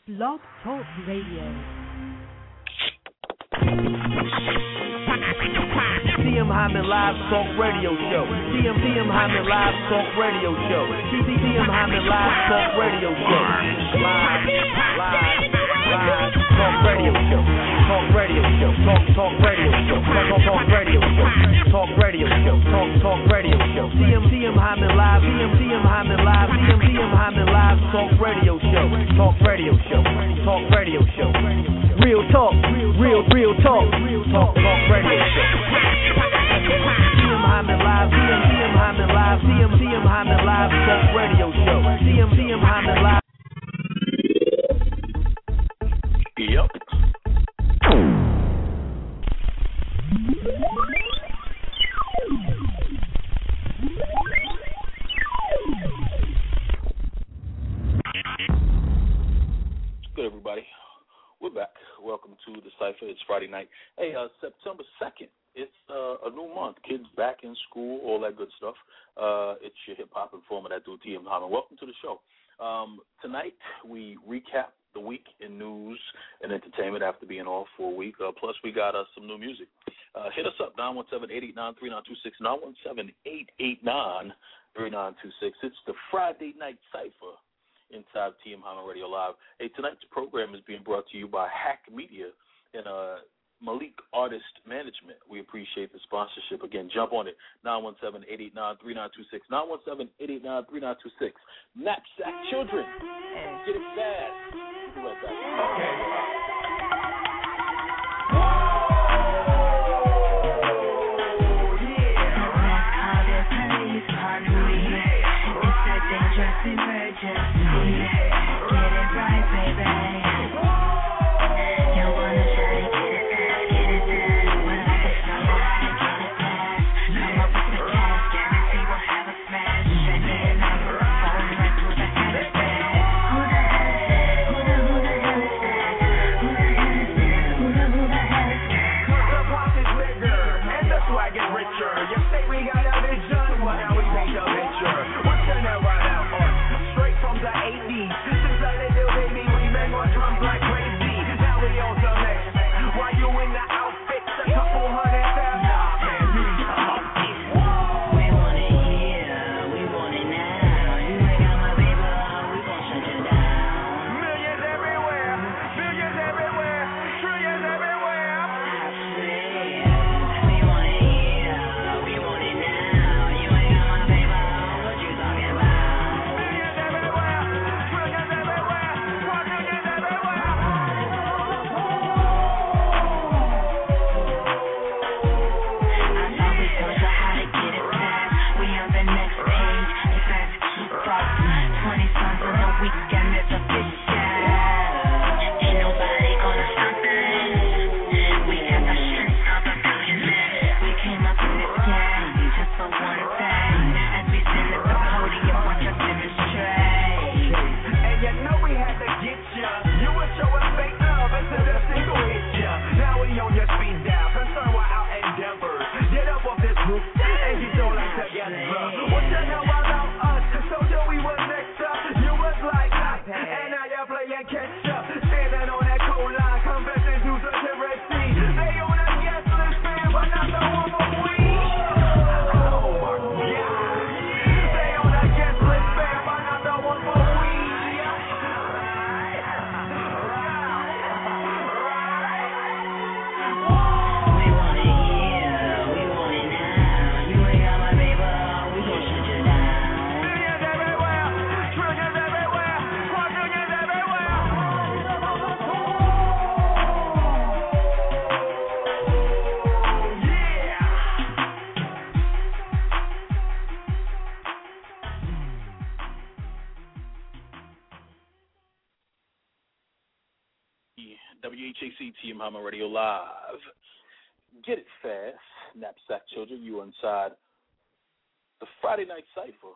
Blog Talk Radio. TM Hyman Live Talk Radio Show. TM Hyman Live Talk Radio Show. TM Hyman Live Talk Radio Show. Live Talk Radio Show. Talk Radio Show. Talk Radio Show. Talk Radio Show. Talk Radio Show. Talk Radio Show. TM Hyman Live. TM Hyman Live. TM Hyman Live Talk Radio Show. Talk Radio Show. Talk Radio Show. Real talk. Real talk. Talk Radio Show. TM Hyman Live. TM Hyman Live. TM Hyman Live Talk Radio Show. TM Hyman Live. Yep. Good, everybody. We're back. Welcome to the Cypher. It's Friday night. Hey, September 2nd. It's a new month. Kids back in school, all that good stuff. It's your hip-hop informer, that dude, TM Hyman. Welcome to the show. Tonight, we recap the week in news and entertainment after being off for a week. Plus, we got some new music. Hit us up, 917-889-3926, 917-889-3926. It's the Friday Night Cypher inside TM Hyman Radio Live. Hey, tonight's program is being brought to you by Hack Media and Malik Artist Management. We appreciate the sponsorship. Again, jump on it, 917-889-3926, 917-889-3926. Knapsack Children, get it fast. We'll be right back. WHAC TM Hyman Radio Live. Get it fast, Knapsack Children. You are inside the Friday Night Cypher.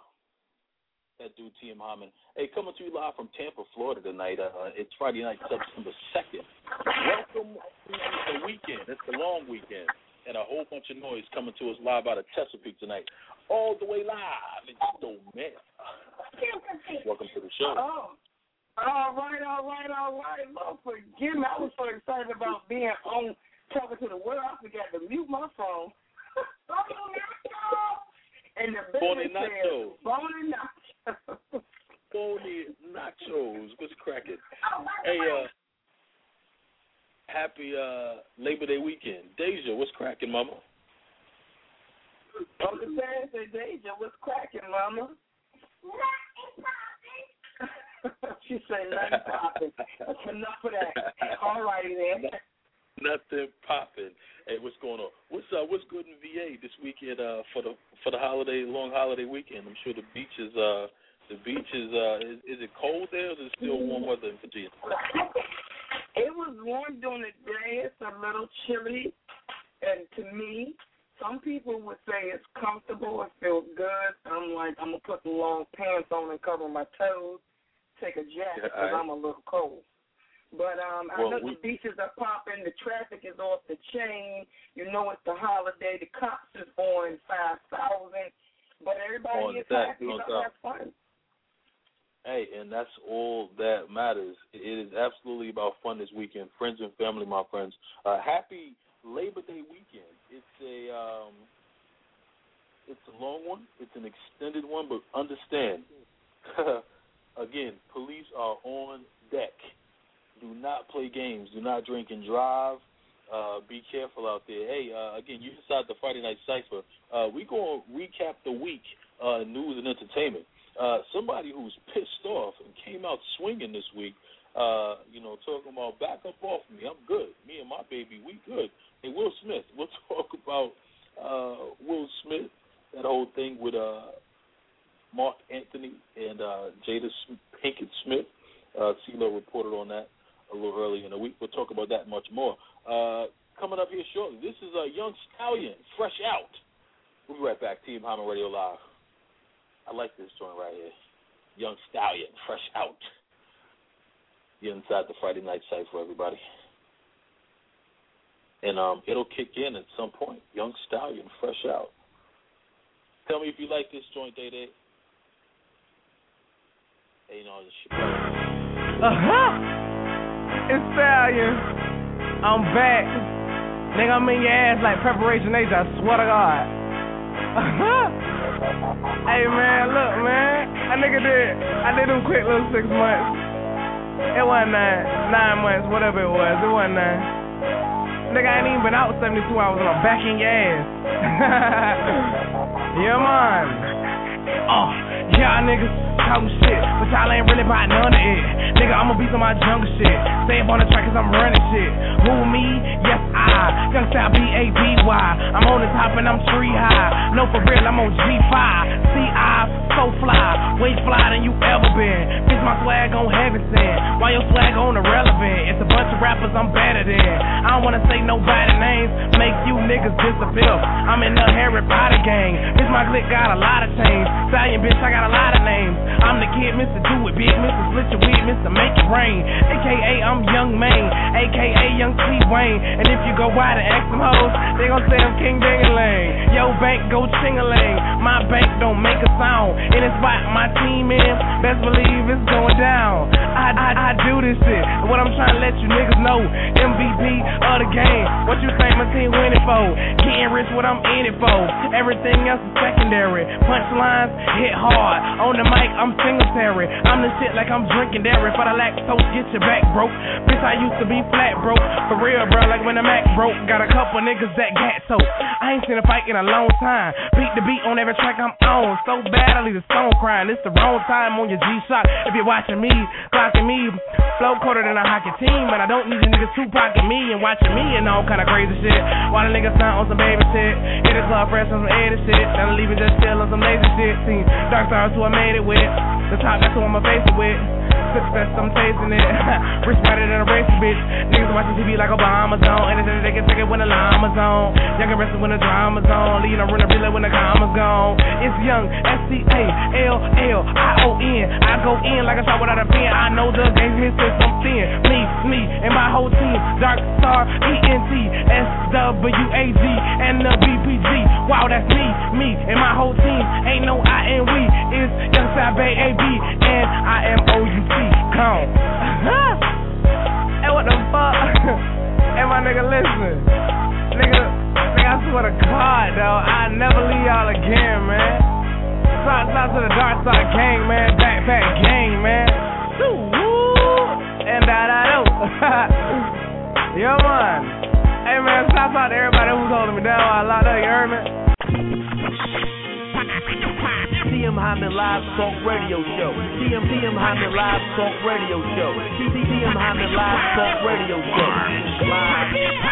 That dude, TM Hyman. Hey, coming to you live from Tampa, Florida tonight. It's Friday night, September 2nd. Welcome to the weekend. It's the long weekend. And a whole bunch of noise coming to us live out of Chesapeake tonight. All the way live in Stone. Welcome to the show. Oh. All right. all right. Lord, forgive me. I was so excited about being on, talking to the world. I forgot to mute my phone. And the baby said, Bony Nachos. Bony Nachos. What's cracking? Hey, happy Labor Day weekend. Deja, what's cracking, mama? Uncle Sam said, Deja, what's cracking, mama? She said, nothing popping. That's enough of that. All righty then. Nothing popping. Hey, what's going on? What's good in VA this weekend for the holiday, long holiday weekend? I'm sure the beach is is it cold there, or is it still warm weather in Virginia? It was warm during the day. It's a little chilly, and to me, some people would say it's comfortable. It feels good. I'm like, I'm gonna put some long pants on and cover my toes, take a jacket because I'm a little cold. But I know the beaches are popping. The traffic is off the chain. You know it's the holiday. The cops is on 5,000. But everybody is happy. That's fun. Hey, and that's all that matters. It is absolutely about fun this weekend. Friends and family, my friends. Happy Labor Day weekend. It's a long one. It's an extended one, but understand, again, police are on deck. Do not play games. Do not drink and drive. Be careful out there. Hey, again, you inside the Friday Night Cypher. We're going to recap the week news and entertainment. Somebody who's pissed off and came out swinging this week, talking about back up off me. I'm good. Me and my baby, we good. Hey, Will Smith. We'll talk about Will Smith, that whole thing with Mark Anthony and Jada Pinkett Smith. CeeLo reported on that a little earlier in the week. We'll talk about that much more. Coming up here shortly, this is Young Stallion, Fresh Out. We'll be right back. Team Hyman Radio Live. I like this joint right here. Young Stallion, Fresh Out. You're inside the Friday Night Cypher, everybody. And it'll kick in at some point. Young Stallion, Fresh Out. Tell me if you like this joint, Day Day. Hey, this shit. It's Stallion. I'm back. Nigga, I'm in your ass like Preparation Age, I swear to God. Hey, man, look, man. I did them quick little 6 months. It wasn't 9 months, whatever it was. It wasn't 9. Nigga, I ain't even been out 72 hours and I'm back in your ass. Yeah, man. Y'all niggas talking shit, but y'all ain't really about none of it. Nigga, I'ma be some my jungle shit. Stay up on the track cause I'm running shit. Who me? Yes, I. Young Style B-A-B-Y. I'm on the top and I'm tree high. No, for real, I'm on G5. C-I, so fly. Way fly than you ever been. Bitch, my swag on heaven sent. Why your swag on irrelevant? It's a bunch of rappers I'm better than. I don't wanna say nobody names. Make you niggas disappear. I'm in the Harry Potter gang. Bitch, my clique got a lot of chains. Stallion, bitch, I got a lot of names. I'm the kid, Mr. Do It Big, Mr. Split Your Wig, Mr. Make It Rain. AKA I'm Young Maine, AKA Young T Wayne. And if you go wide and ask them hoes, they gon' say I'm King Ding-a-ling. Yo, bank go ching-a-ling. My bank don't make a sound. In the spot my team in, best believe it's going down. I do this shit. What I'm trying to let you niggas know, MVP of the game. What you think my team winning for? Getting rich, what I'm in it for. Everything else is secondary. Punchlines hit hard. On the mic, I'm Singletary. I'm the shit like I'm drinking dairy. For the lactose, get your back broke. Bitch, I used to be flat broke. For real, bro, like when the Mac broke. Got a couple niggas that gat so. I ain't seen a fight in a long time. Beat the beat on every track I'm on. So bad, I leave the song crying. It's the wrong time on your G-Shock. If you're watching me, clocking me, flow colder than a hockey team. But I don't need you niggas two-pocking me and watching me and all kind of crazy shit. While the niggas sound on some baby shit. Hit the club fresh on some 80 shit. Now leaving just chill on some lazy shit. See, Dark Stars who I made it with. The top, that's who I'ma face it with. Success, I'm tasting it. Rich brighter than a racist bitch. Niggas watching TV like Obama's on. Anything they can take it when the llama's on. Y'all can rest it when the drama's on. Leading a runner relay when the comma's gone. It's Young, S-C-A-L-L-I-O-N. I go in like a shot without a pen. I know the game's missing something. Me, and my whole team. Dark Star, E-N-T, S-W-A-G, and the B-P-G. Wow, that's me, and my whole team. Ain't no I and we. It's Young Side Bay A-B, and I am O-U-T. Come. nigga, listen. Nigga, I swear to God, dog, I never leave y'all again, man. Shout to the Dark Side gang, man. Backpack gang, man. Woo! And da-da-do. Yo, man. Hey, man, shout out to everybody who's holding me down while I locked up, you heard me? TM Hyman Live Talk Radio Show. TM Hyman Live Talk Radio Show. TM Hyman Live Talk Radio Show. Live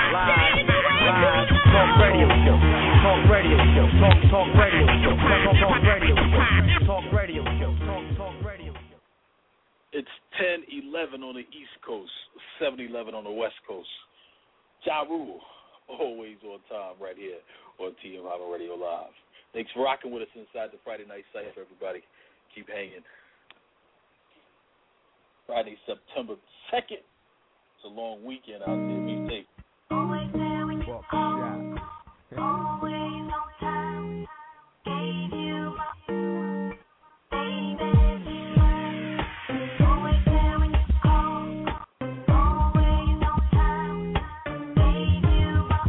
Talk Radio Show. Talk Radio Show. Talk Radio Show. Talk Radio Show. Talk Radio Show. Talk Radio Show. It's 10:11 on the East Coast, 7:11 on the West Coast. Ja Rule, always on time right here on TM Hyman Radio Live. Thanks for rocking with us inside the Friday Night Cypher, everybody. Keep hanging. Friday, September 2nd. It's a long weekend out there. Be safe. Always there when you call. Always on time. Gave you my baby. Always there when you call. Always on time. Gave you my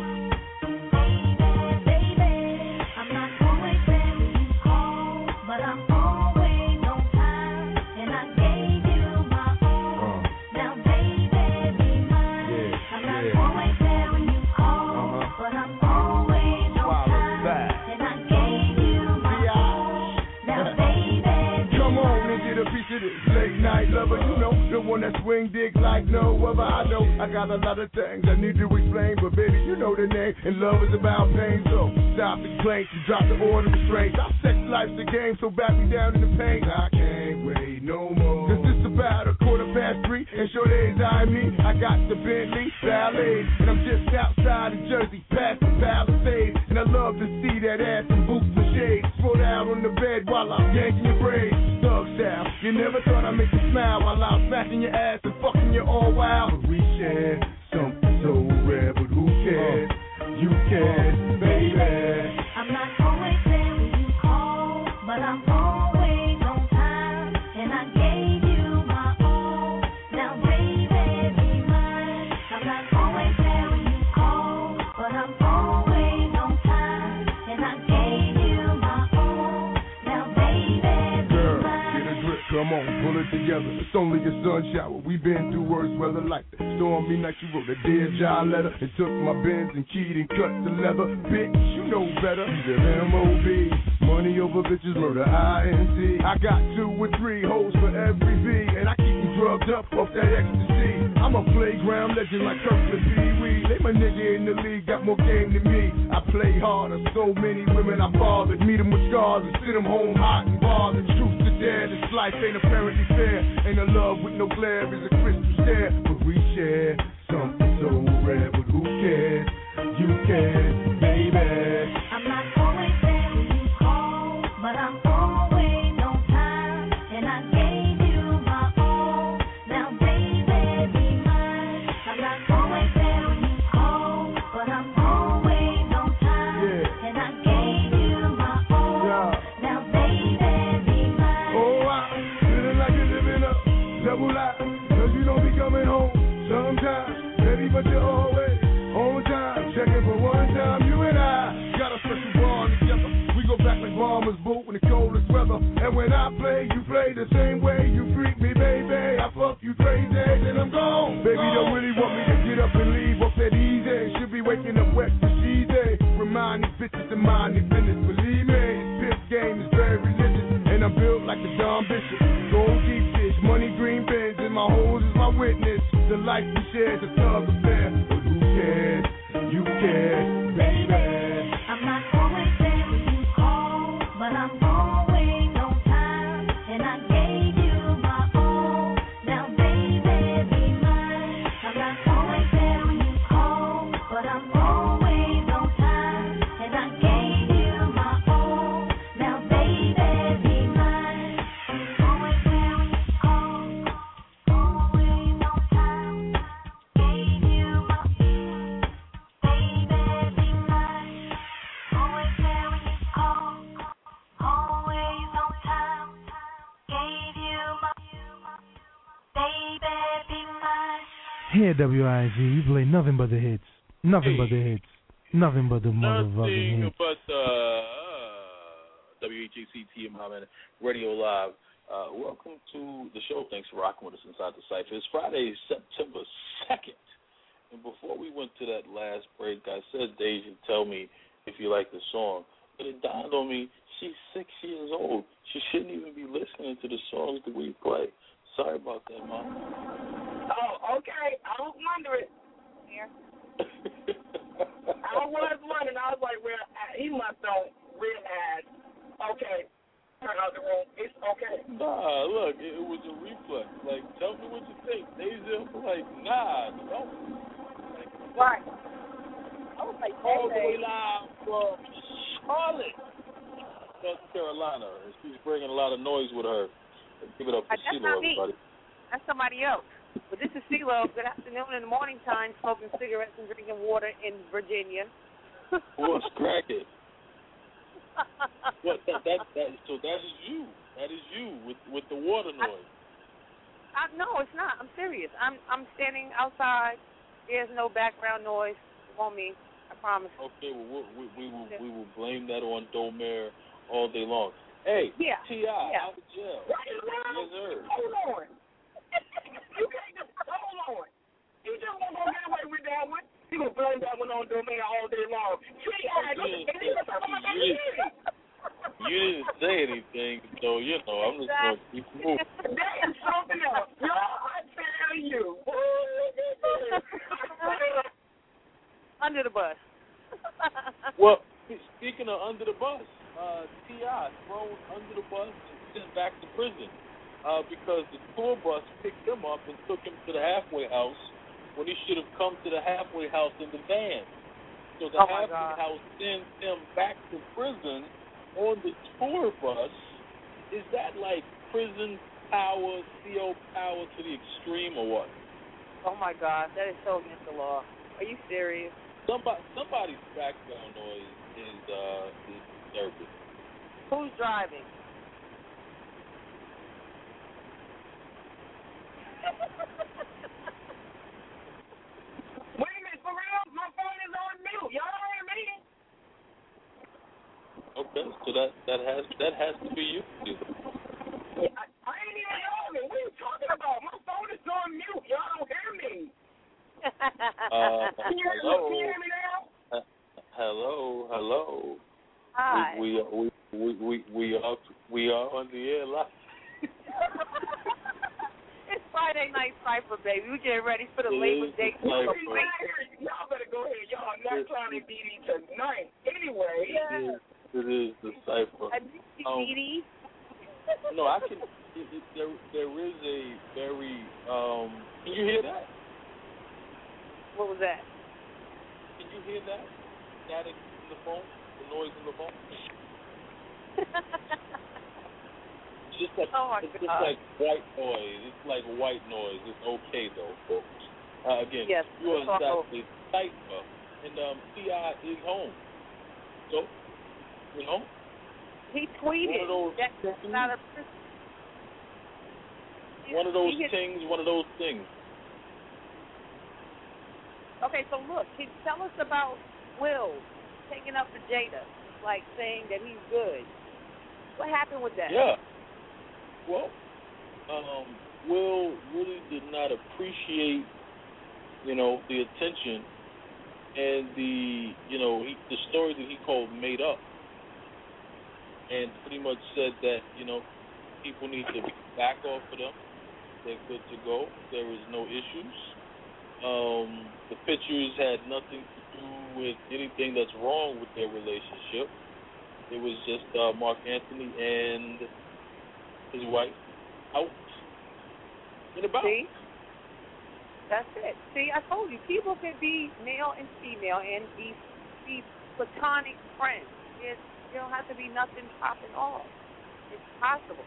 baby. I'm not always there when you call, but I'm always on time, and I gave you my all. Now, baby, be mine. I'm not always there when you call, but I'm always on time, and I gave you my all. Now, baby, Come on and get a piece of this late night lover. You know, the one that swing dick like no other. I know I got a lot of things I need to explain, but baby, you know the name, and love is about pain. So stop the complaints and drop the order of restraint. Our sex life's a game, so back me down in the pain. I can't wait no more. Cause this about 3:15, and sure days I me. I got the Bentley Ballet, and I'm just outside of Jersey, past the Palisades. And I love to see that ass in boots and shades. Spread out on the bed while I'm yanking your braids. Thug style, you never thought I'd make you smile while I'm smacking your ass and fucking you all wild. But we share something so rare, but who cares? You cares, baby. I'm not always there when you call, but I'm always on time, and I gave you my all. Now, baby, be mine. I'm not always there when you call, but I'm always on time, and I gave you my all. Now, baby, be Girl, mine. get a grip, come on, pull it together. It's only a sun shower. We've been through worse weather like that. Stormy night, you wrote a Dear John letter and took my Benz and keyed and cut the leather. Bitch, you know better. He's an M.O.B. Money over bitches, murder, I.N.C. I got 2 or 3 hoes for every V, and I keep them drugged up off that ecstasy. I'm a playground legend like Kirkland Pee Wee. They my nigga in the league, got more game than me. I play harder, so many women I bothered. Meet them with scars and send them home hot and bothered. Truth to dare, this life ain't apparently fair. Ain't a love with no glare, is a crystal stare. But we share something so rare, but who cares? You care, baby. I'm not always there when you call, but I'm always on time, and I gave you my all. Now, baby, be mine. I'm not always there when you call, but I'm always on time, and I gave you my all. Now, baby, be mine. Oh, I'm feeling like you're living up, double life, cause you don't be coming home sometimes, baby, but you're always on time. Checking for one time, you and I got a special bond together. We go back like bombers boot in the coldest weather. And when I play, you play the same way. You freak me, baby. I fuck you crazy, then I'm gone. Baby, don't really want me to get up and leave off that easy. Should be waking up wet for easy. Remind these bitches to mind their business. Believe me, this pimp game is very religious, and I'm built like the Don Bishop. Gold deep dish, money green bins, and my hoes is my witness. The life we share is a thug affair. But who cares? You care, baby. I'm not always there when you call, but I'm always on time, and I gave you my all. Now, baby, be mine. I'm not always there when you call, but I'm always on time, and I gave you my all. Now, baby, be mine. Always there when you call, always on time, gave you my baby. Here, WIZ, we play nothing but the hits. Nothing but the hits. Nothing but the motherfucking hits. Nothing but WHAC TM Hyman Radio Live. Welcome to the show. Thanks for rocking with us inside the Cypher. It's Friday, September 2nd. And before we went to that last break, I said, Deja, tell me if you like the song. But it dawned on me, she's 6 years old. She shouldn't even be listening to the songs that we play. Sorry about that, Mom. Oh, okay. I was wondering. I was wondering. I was like, well, he must don't realize. Okay. Turn out the room. It's okay. Nah, look, it was a reflex. Like, tell me what you think. Deja, like, nah, don't. Right. I was like, all the way live from Charlotte, North Carolina. And she's bringing a lot of noise with her. Give it up for CeeLo, everybody. That's somebody else. But this is CeeLo. Good afternoon in the morning time, smoking cigarettes and drinking water in Virginia. What's cracking? What? So that is you. That is you with the water noise. No, it's not. I'm serious. I'm standing outside. There's no background noise on me. I promise. Okay, well we will blame that on Domer all day long. Hey, yeah. T.I. out of jail. Yes, sir. Hold on. You can't just hold on. You just won't go get away with that one. You gonna blame that one on Domain all day long. You didn't say anything, so I'm just gonna keep moving. That is something else. I tell you. Under the bus. Well, speaking of under the bus, T.I. thrown under the bus and sent back to prison because the tour bus picked him up and took him to the halfway house when he should have come to the halfway house in the van. So the halfway house sends him back to prison on the tour bus. Is that like prison power, CO power to the extreme or what? Oh, my God. That is so against the law. Are you serious? Somebody's background noise is disturbing. Who's driving? Wait a minute, for real? My phone is on mute. Y'all hear me? Okay, so that has to be you. Yeah, I ain't even hearing. What are you talking about? My phone is on mute. Y'all don't hear me. Can you hear me now? Hello. Hi. We are on the air live. It's Friday Night Cypher, baby. We getting ready for the Labor Day. Y'all better go ahead. Y'all not trying to beat me tonight. Anyway. It is the Cypher. I miss you, Edie. No, I can. There is a very. Can you hear that? What was that? Can you hear that? Static in the phone? The noise in the phone? It's just like just like white noise. It's like white noise. It's okay though, folks. Again, yes, you are exactly Cypher, and T.I. is home. So, he tweeted that's not a. One of those things. Okay, so look, can you tell us about Will taking up the Jada, like saying that he's good. What happened with that? Yeah. Well, Will really did not appreciate, the attention and the story that he called made up, and pretty much said that, people need to back off of them. They're good to go. There is no issues. The pictures had nothing to do with anything that's wrong with their relationship. It was just Mark Anthony and his wife out and about. See? That's it. See, I told you, people can be male and female and be platonic friends. You don't have to be nothing popping off. It's possible.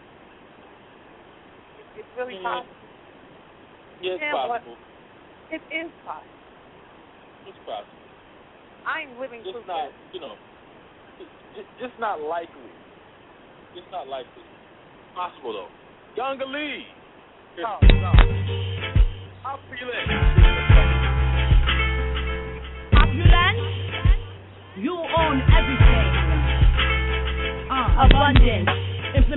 It's really possible. Yeah, it's possible. It is possible. It's possible. I'm living just proof. Not, just not likely. Just not likely. Possible though. Younger Lee. Oh, no. How feeling?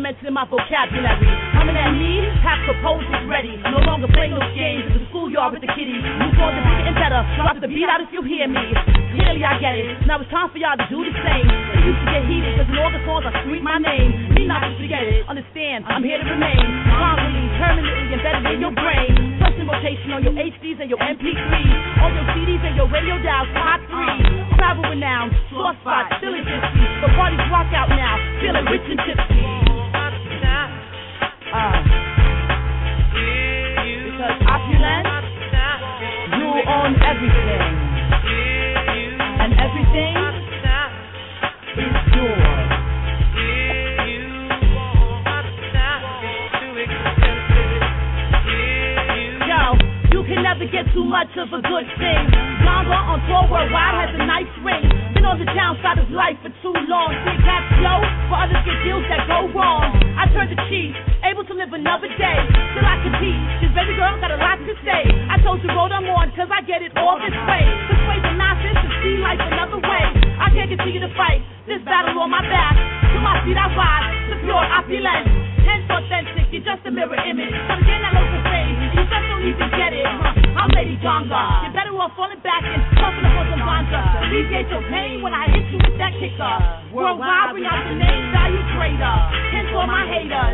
elements in my vocabulary. Coming at me, have proposals ready. No longer play those games in the schoolyard with the kiddies. Move on to bigger and better. Drop the beat out if you hear me. Clearly I get it. Now it's time for y'all to do the same. It used to get heated because in all the songs I scream my name. Me not to forget it. Understand, I'm here to remain. Constantly, permanently embedded in your brain. Pressing rotation on your HDs and your MP3s. On your CDs and your radio dials, hot 3. Travel renowned, source spot, feeling tipsy. The parties rock out now, feeling rich and tipsy. Because opulence, you own everything. And everything is yours. Yo, you can never get too much of a good thing. Ganga on tour worldwide has a nice ring. Been on the downside of life for too long. See caps low, for others get deals that go wrong. I turned to cheat, able to live another day. Still I compete, this baby girl got a lot to say. I told you road I'm on, cause I get it all this way. Persuade the masses to see life another way. I can't continue to fight this battle on my back. To my feet I rise, to pure opulence. Hence authentic, you're just a mirror image. But again that local fame, you just don't even get it. I'm Lady Ganga. You're better off falling back and pumping up on some Bonza. Alleviate your pain when I hit you with that kicker. Worldwide, bring out the name value trader. Hence all my haters.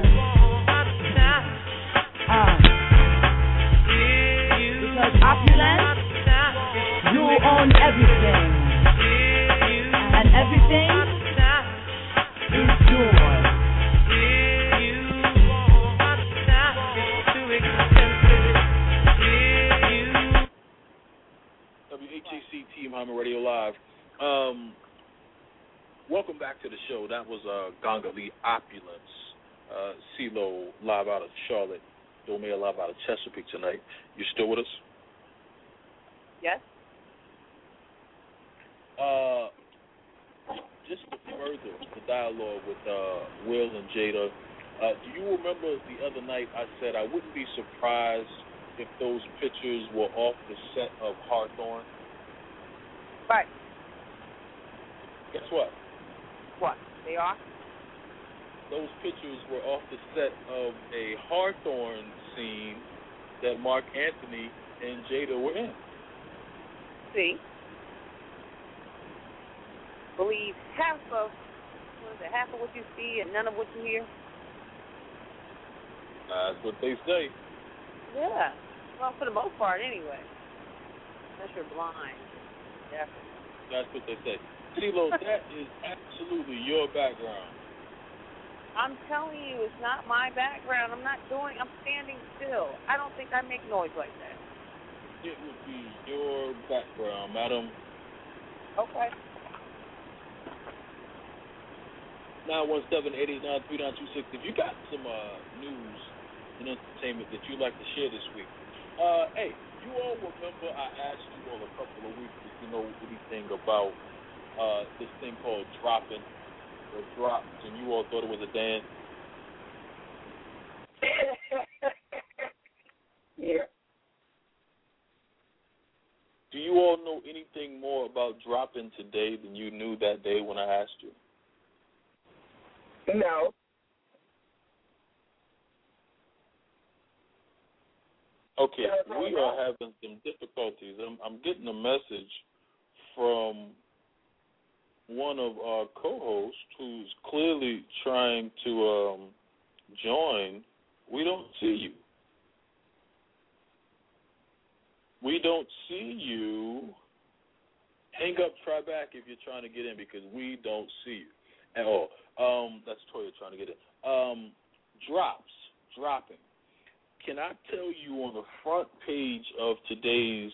Because opulence, you own everything. And everything is yours. WHAC Team Hyman Radio Live. Welcome back to the show. That was Ganga the Opulence. CeeLo live out of Charlotte. Domea live out of Chesapeake tonight. You still with us? Yes. Just to further the dialogue with Will and Jada, do you remember the other night I said I wouldn't be surprised if those pictures were off the set of Hawthorne? Right. Guess what? What? They are? Those pictures were off the set of a Hawthorne scene that Mark Anthony and Jada were in. See? Believe half of what you see and none of what you hear? That's what they say. Yeah. Well, for the most part, anyway. Unless you're blind. Definitely. That's what they say. CeeLo, that is absolutely your background. I'm telling you, it's not my background. I'm standing still. I don't think I make noise like that. It would be your background, madam. Okay. 917-889-3926. If you got some news and entertainment that you'd like to share this week. Hey, you all remember I asked you all a couple of weeks if you know anything about this thing called dropping or drops, and you all thought it was a dance? Yeah. Do you all know anything more about dropping today than you knew that day when I asked you? No. Okay, we are having some difficulties. I'm getting a message from one of our co-hosts who's clearly trying to join. We don't see you. We don't see you. Hang up, try back if you're trying to get in because we don't see you at all. That's Toya trying to get in. Dropping. Can I tell you on the front page of today's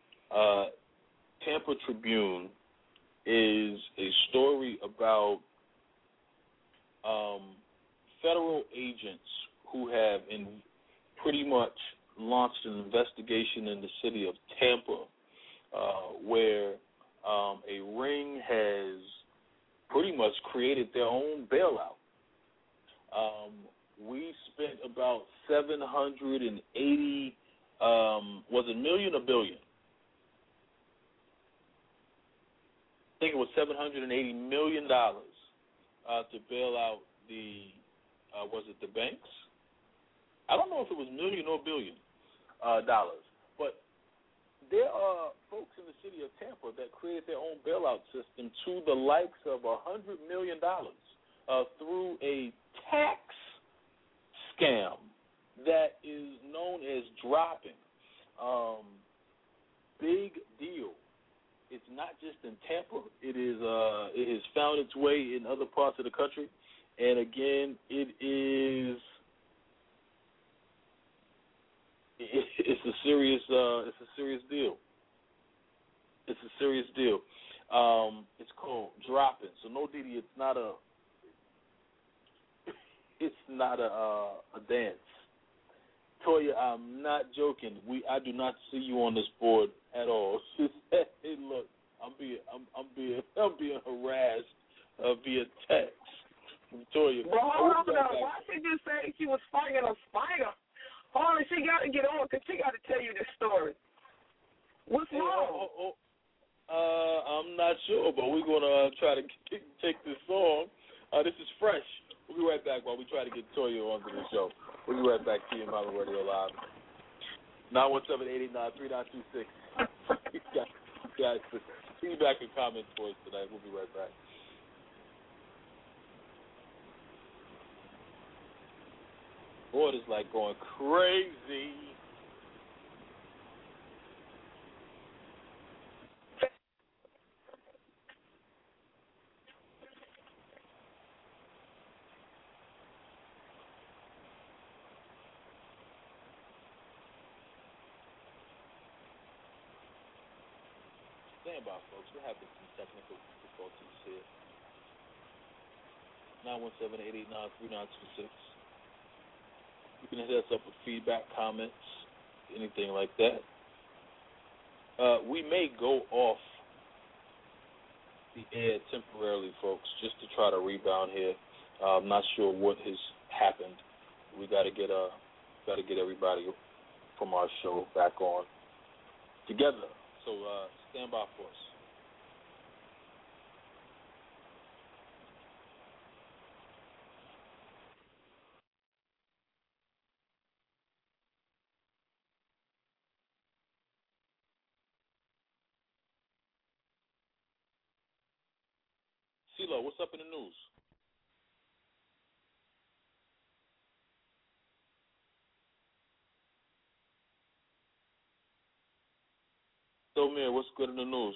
Tampa Tribune is a story about federal agents who have pretty much launched an investigation in the city of Tampa where a ring has pretty much created their own bailout. We spent about 780, was it million or billion? I think it was $780 million to bail out the was it the banks? I don't know if it was million or billion dollars, but there are folks in the city of Tampa that created their own bailout system to the likes of $100 million through a tax scam that is known as dropping. Big deal. It's not just in Tampa. It has found its way in other parts of the country, and again, it's a serious deal. It's a serious deal. It's called dropping. So no, Didi, it's not a dance. Toya, I'm not joking. I do not see you on this board at all. She said, "Hey, look, I'm being harassed via text." Toya, well, hold on. Why she just say she was fighting a spider? Hold on, she got to get on because she got to tell you this story. What's wrong? I'm not sure, but we're gonna try to take this song. This is fresh. We'll be right back while we try to get Toya onto the show. We'll be right back to TM Hyman Radio Live. 917-889-3926. Guys, feedback and comments for us tonight. We'll be right back. Boy, it's like going crazy. Stand by, folks. We're having some technical difficulties here. 917-889-3926. You can hit us up with feedback, comments, anything like that. We may go off the air temporarily, folks, just to try to rebound here. I'm not sure what has happened. We got to get everybody from our show back on together. So stand by for us. CeeLo, what's up in the news? Domir, what's good in the news?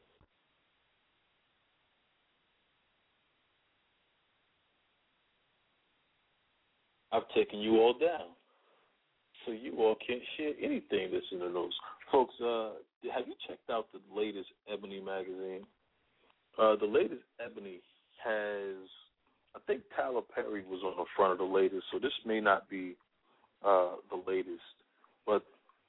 I've taken you all down, so you all can't share anything that's in the news. Folks, have you checked out the latest Ebony magazine? The latest Ebony has, I think Tyler Perry was on the front of the latest, so this may not be the latest, but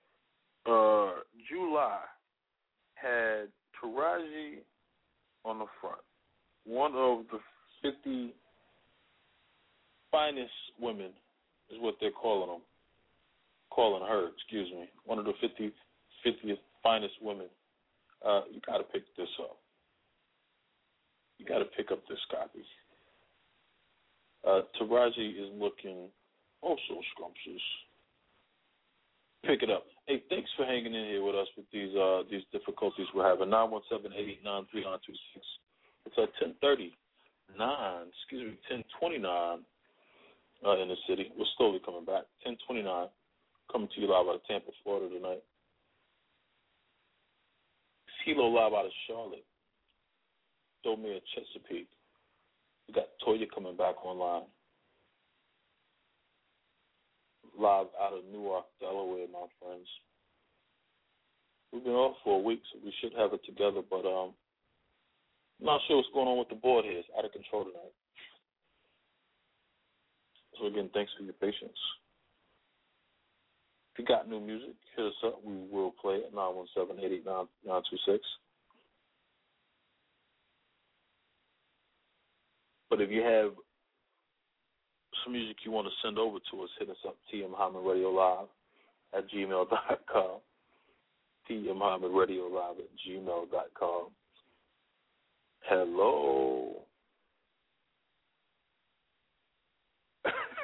July had Taraji on the front, one of the 50 finest women is what they're calling her, one of the 50th finest women. You got to pick this up. You got to pick up this copy. Taraji is looking oh so scrumptious. Pick it up. Hey, thanks for hanging in here with us with these difficulties we're having. 917-889-3926. It's at 10:29 in the city. We're slowly coming back. 10:29, coming to you live out of Tampa, Florida tonight. CeeLo live out of Charlotte. Domir, Chesapeake. We got Toya coming back online. Live out of Newark, Delaware, my friends. We've been off for a week, so we should have it together, but I'm not sure what's going on with the board here. It's out of control tonight. So again, thanks for your patience. If you got new music, hit us up. We will play it at 917-889-926. But if you have some music you want to send over to us, hit us up, TM Hyman Radio Live at gmail.com. TM Hyman Radio Live at gmail.com. Hello.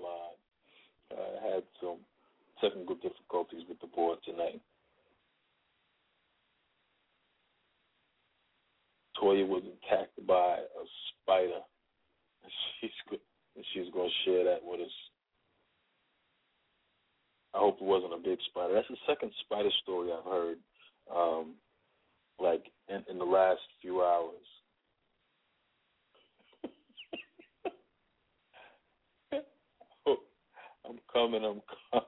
line. Had some technical difficulties with the board tonight. Toya was attacked by a spider. She's going to share that with us. I hope it wasn't a big spider. That's the second spider story I've heard, like in the last few hours. I'm coming.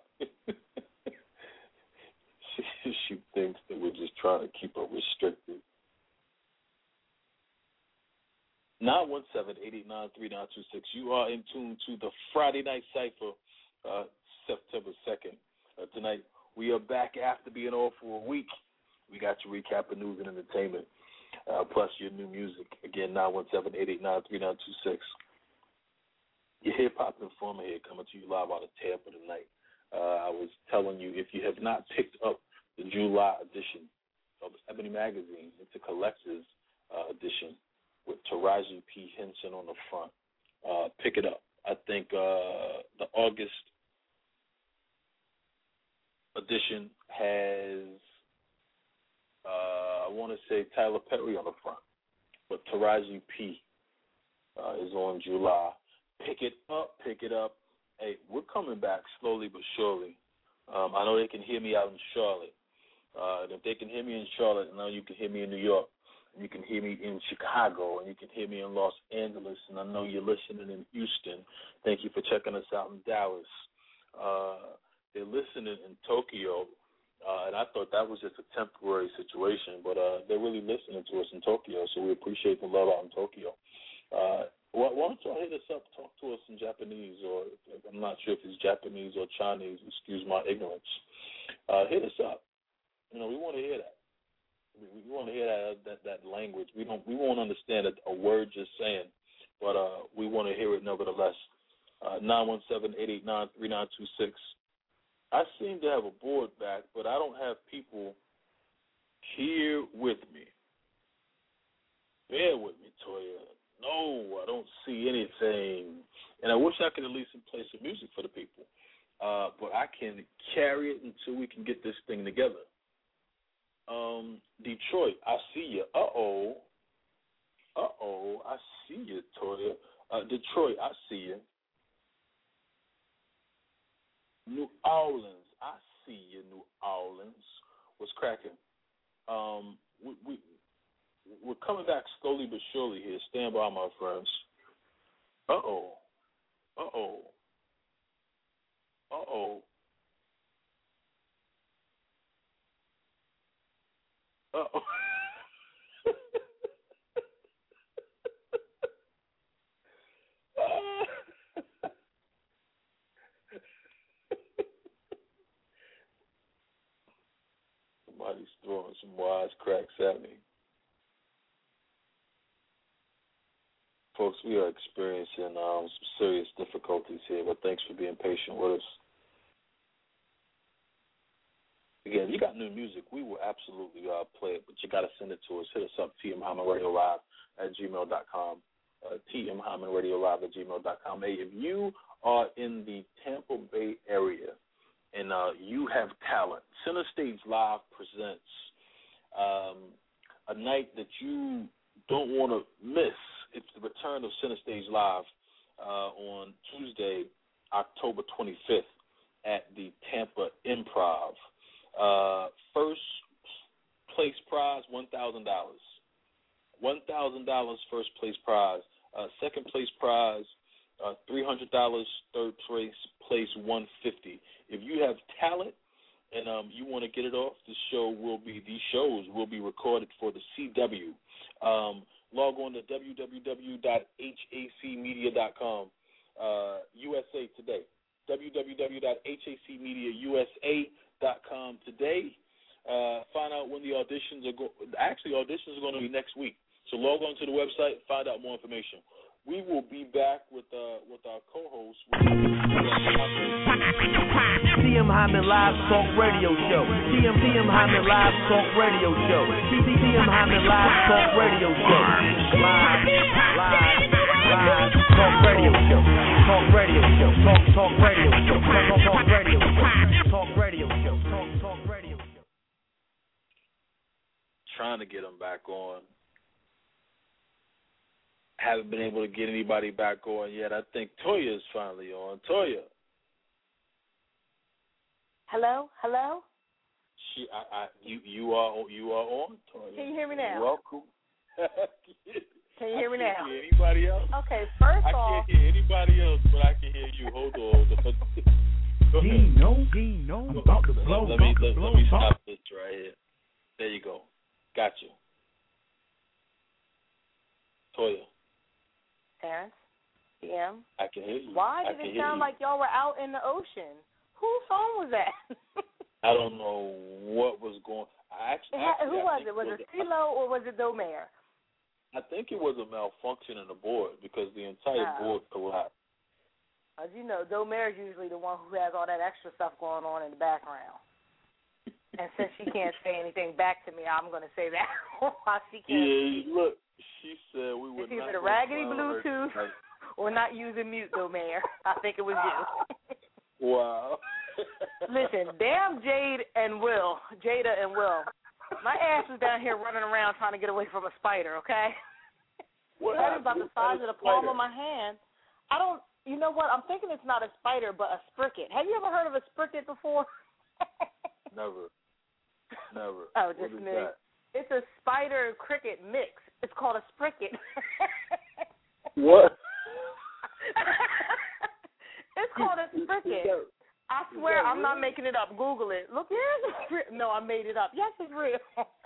She thinks that we're just trying to keep her restricted. 917-889-3926. You are in tune to the Friday Night Cypher, September 2nd. Tonight, we are back after being off for a week. We got your recap of news and entertainment, plus your new music. Again, 917-889-3926. Your hip-hop informer here coming to you live out of Tampa tonight. I was telling you, if you have not picked up the July edition of Ebony Magazine, it's a collector's edition with Taraji P. Henson on the front. Pick it up. I think the August edition has, I want to say Tyler Perry on the front, but Taraji P. Is on July. Pick it up. Hey, we're coming back slowly but surely. I know they can hear me out in Charlotte. And if they can hear me in Charlotte, now you can hear me in New York. And you can hear me in Chicago, and you can hear me in Los Angeles, and I know you're listening in Houston. Thank you for checking us out in Dallas. They're listening in Tokyo, and I thought that was just a temporary situation, but they're really listening to us in Tokyo, so we appreciate the love out in Tokyo. Why don't y'all hit us up, talk to us in Japanese, or I'm not sure if it's Japanese or Chinese, excuse my ignorance. Hit us up. You know, we want to hear that. We want to hear that language. We won't understand a word you're saying, but we want to hear it nevertheless. 917-889-3926. I seem to have a board back, but I don't have people here with me. Bear with me, Toya. No, I don't see anything. And I wish I could at least play some music for the people. But I can carry it until we can get this thing together. Detroit, I see you. Uh-oh, I see you, Toya. Detroit, I see you. New Orleans, I see you, New Orleans. What's cracking? We're coming back slowly but surely here. Stand by, my friends. Uh-oh. Somebody's throwing some wisecracks at me. Folks, we are experiencing some serious difficulties here, but thanks for being patient with us. Again, if you got new music, we will absolutely play it, but you got to send it to us. Hit us up, tmhymanradiolive@gmail.com, tmhymanradiolive@gmail.com. Hey, if you are in the Tampa Bay area and you have talent, Center Stage Live presents a night that you don't want to miss. It's the return of Center Stage Live on Tuesday, October 25th at the Tampa Improv. First place prize, $1,000. $1,000 first place prize. Second place prize, $300. Third place, $150. If you have talent and you want to get it off, these shows will be recorded for the CW. Log on to www.hacmedia.com, USA Today. www.hacmediausa.com today. Find out when the auditions are auditions are going to be next week. So log on to the website, find out more information. We will be back with our co-host. TM Hyman Live Talk Radio Show. TM Hyman Live Talk Radio Show. TM Hyman Live Talk Radio Show. Live. live. Talk radio show. Talk radio show. Talk radio show. Talk radio show. Talk radio show. Talk radio show. Trying to get them back on. Haven't been able to get anybody back on yet. I think Toya is finally on. Toya. Hello? You are on, Toya. Can you hear me now? You're welcome. Can you hear me now? I can't hear anybody else. Okay, first I off. can't hear anybody else, but I can hear you. Hold on. Go ahead. Dino, I'm about to blow. Let me stop this right here. There you go. Got you. Toya. Terrence? DM? I can hear you. Why did it sound like y'all were out in the ocean? Whose phone was that? I don't know what was going on. Who was it? Was it CeeLo or was it Domaire? I think it was a malfunction in the board because the entire board collapsed. As you know, Domaire is usually the one who has all that extra stuff going on in the background. And since she can't say anything back to me, I'm going to say that while she can't. Yeah, look, she said we would it's not. It's either the raggedy Bluetooth or not using mute, Domaire. I think it was you. Wow. Listen, damn Jada and Will. My ass was down here running around trying to get away from a spider, okay? That is about the size of the palm of my hand. You know what? I'm thinking it's not a spider, but a spricket. Have you ever heard of a spricket before? Never. Oh, just me. It's a spider cricket mix. It's called a spricket. What? It's called a spricket. I swear I'm not making it up. Google it. Look, here's a spricket. No, I made it up. Yes, it's real.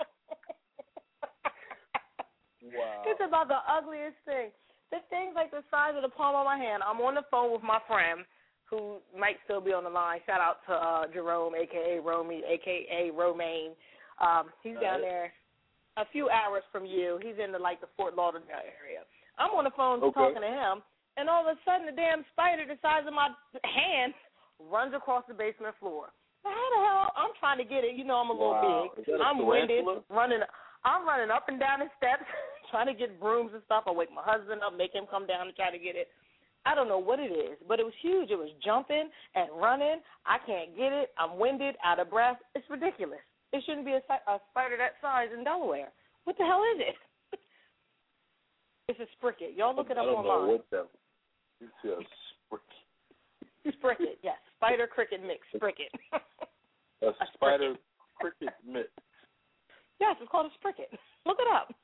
Wow. It's about the ugliest thing. The thing's like the size of the palm of my hand. I'm on the phone with my friend who might still be on the line. Shout out to Jerome, a.k.a. Romy, a.k.a. Romaine. He's down there a few hours from you. He's in the Fort Lauderdale area. I'm on the phone talking to him, and all of a sudden the damn spider the size of my hand runs across the basement floor. How the hell? I'm trying to get it. You know I'm a little big. I'm winded, I'm running up and down the steps trying to get brooms and stuff. I wake my husband up, make him come down and try to get it. I don't know what it is, but it was huge. It was jumping and running. I can't get it. I'm winded, out of breath. It's ridiculous. It shouldn't be a spider that size in Delaware. What the hell is it? It's a spricket. Y'all look it up online. I don't know what that is. It's a spricket. Spricket, yes. Spider cricket mix, spricket. A spider cricket mix. Yes, it's called a spricket. Look it up.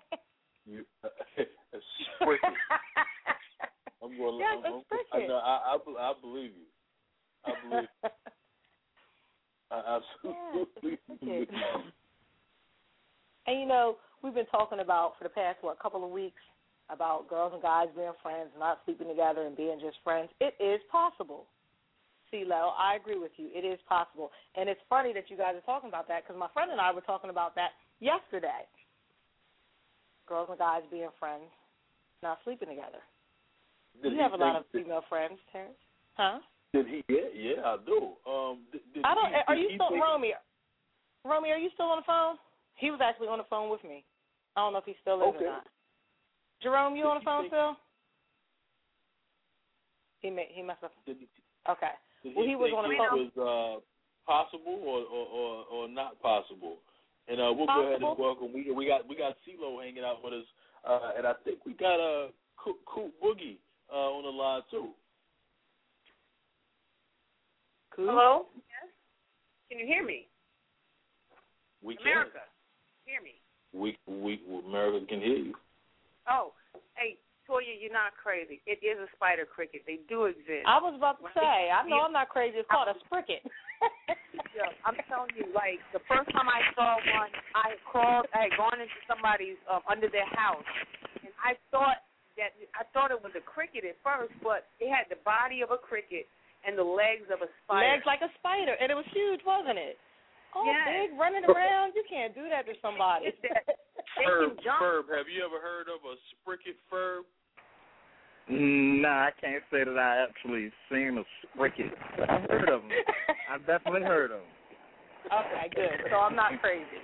A spricket. A spricket. I believe you. I believe you. I absolutely believe you. And you know, we've been talking about for the past, couple of weeks about girls and guys being friends, not sleeping together and being just friends. It is possible. CeeLo, I agree with you. It is possible. And it's funny that you guys are talking about that because my friend and I were talking about that yesterday. Girls and guys being friends, not sleeping together. You have a lot of female friends, Terrence. Huh? Did he? Yeah, I do. Are you still, Romy? Romy, are you still on the phone? He was actually on the phone with me. I don't know if he still is or not. Jerome, you on the phone still? He messed up. Okay. Well, he was on the phone. Was possible or not possible? And we'll go ahead and welcome. We got CeeLo hanging out with us, and I think we got Coop Boogie on the line too. Cool. Hello? Yes? Can you hear me? We can. America, hear me. We America can hear you. Oh, hey, Toya, you're not crazy. It is a spider cricket. They do exist. I was about to say, I know I'm not crazy. It's called a spricket. Yeah, I'm telling you, like, the first time I saw one, I had gone into somebody's, under their house, and I thought it was a cricket at first, but it had the body of a cricket and the legs of a spider. Legs like a spider, and it was huge, wasn't it? Oh, yes. Big, running around. You can't do that to somebody. Ferb, have you ever heard of a spricket, Ferb? Nah, I can't say that I actually seen a spricket. I've heard of them. I've definitely heard of them. Okay, good. So I'm not crazy.